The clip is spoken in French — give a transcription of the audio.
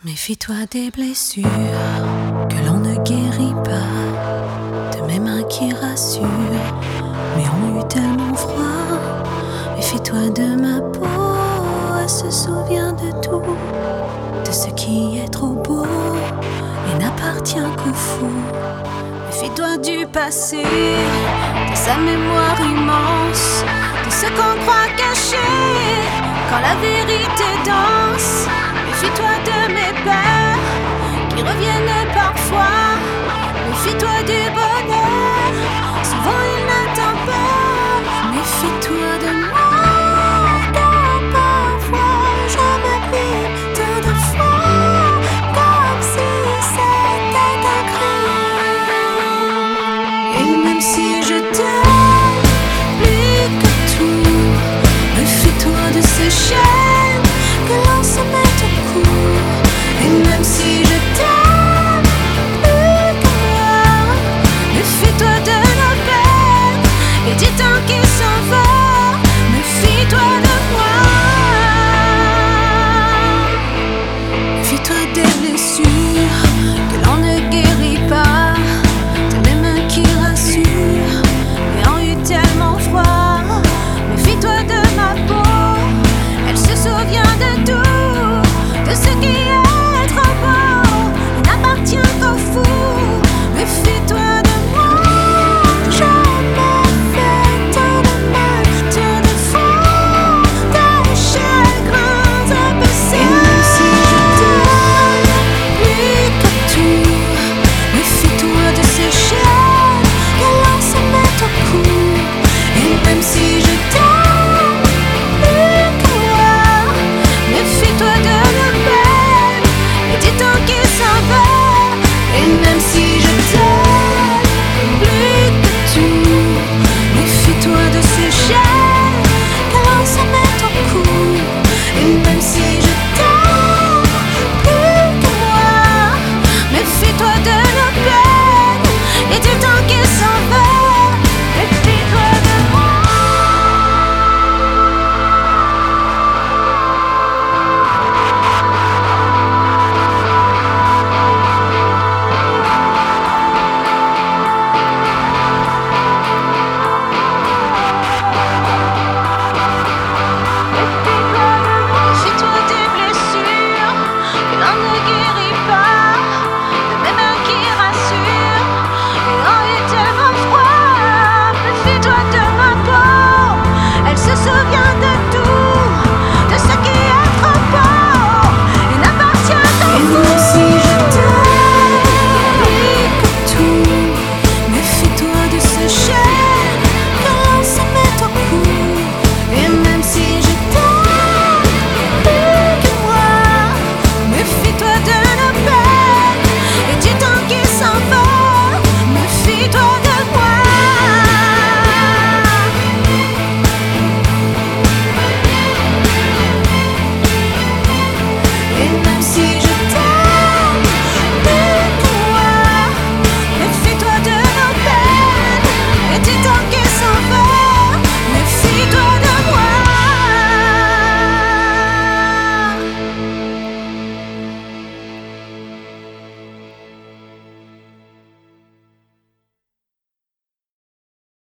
Méfie-toi des blessures que l'on ne guérit pas, de mes mains qui rassurent, mais ont eu tellement froid. Méfie-toi de ma peau, elle se souvient de tout, de ce qui est trop beau et n'appartient qu'aux fous. Méfie-toi du passé, de sa mémoire immense, de ce qu'on croit caché quand la vérité danse. Méfie-toi de mes peurs qui reviennent parfois. Méfie-toi du bonheur, souvent il n'attend pas. Méfie-toi de moi, car parfois je m'abîme tant de fois, comme si c'était un crime. Et même si je t'aime plus que tout, méfie-toi de ces chaînes que l'on se met au cou. Et même si